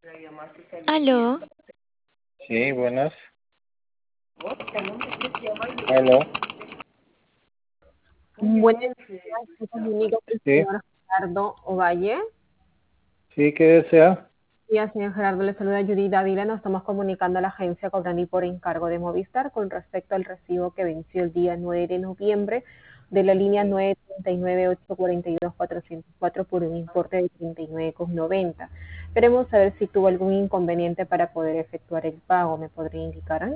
Aló, Sí, buenas. Aló. buenos días, me comunico con el Sí, señor Gerardo Ovalle. sí, ¿qué desea? Y al señor Gerardo le saluda Judy Dávila. Nos estamos comunicando a la agencia Cobrani por encargo de Movistar con respecto al recibo que venció el día 9 de noviembre de la línea 939-842-404 por un importe de 39,90. Queremos saber si tuvo algún inconveniente para poder efectuar el pago. ¿Me podría indicar?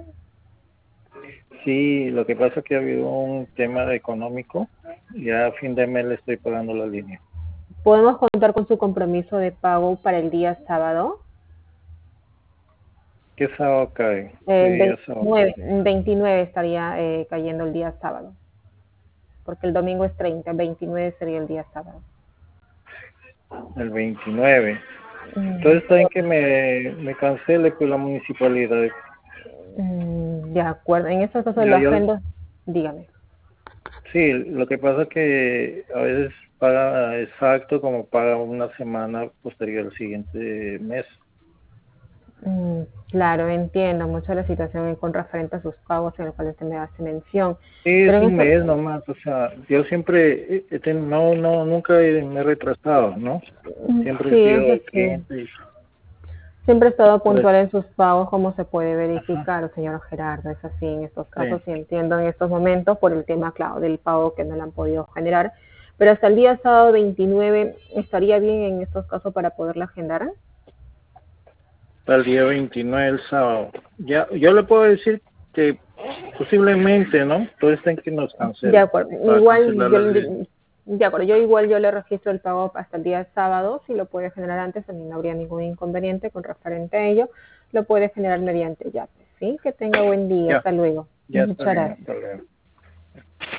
Sí, lo que pasa es que ha habido un tema económico. Ya a fin de mes le estoy pagando la línea. ¿Podemos contar con su compromiso de pago para el día sábado? ¿Qué sábado cae? ¿Qué El día sábado? 29 estaría cayendo el día sábado, porque el domingo es 30, el 29 sería el día sábado. El 29. Mm, Entonces está en que me cancele con la municipalidad. de acuerdo, en estos casos Ya lo yo, agendo, dígame. sí, lo que pasa es que a veces paga exacto como paga una semana posterior al siguiente mes. Mm, claro, entiendo mucho la situación con referente a sus pagos en los cuales usted me hace mención, Sí, pero es en un eso, mes nomás, o sea, yo siempre, nunca me he retrasado, ¿no? Siempre sí, he es sido así. cliente y Siempre he estado pues, puntual en sus pagos, como se puede ajá, verificar, señor Gerardo. Es así en estos sí. casos y entiendo en estos momentos por el tema, claro, del pago que no le han podido generar. Pero hasta el día sábado 29 estaría bien en estos casos para poderla agendar. Para el día 29, el sábado. Ya, yo le puedo decir que posiblemente, ¿no? Todo está en que nos De cancele, acuerdo. para Igual cancelar yo, la línea. de acuerdo, yo le registro el pago hasta el día sábado. Si lo puede generar antes, también no habría ningún inconveniente con referente a ello. Lo puede generar mediante YAPE. ¿Sí? Que tenga buen día. Ya, Hasta luego. ya está Muchas bien, gracias. hasta luego.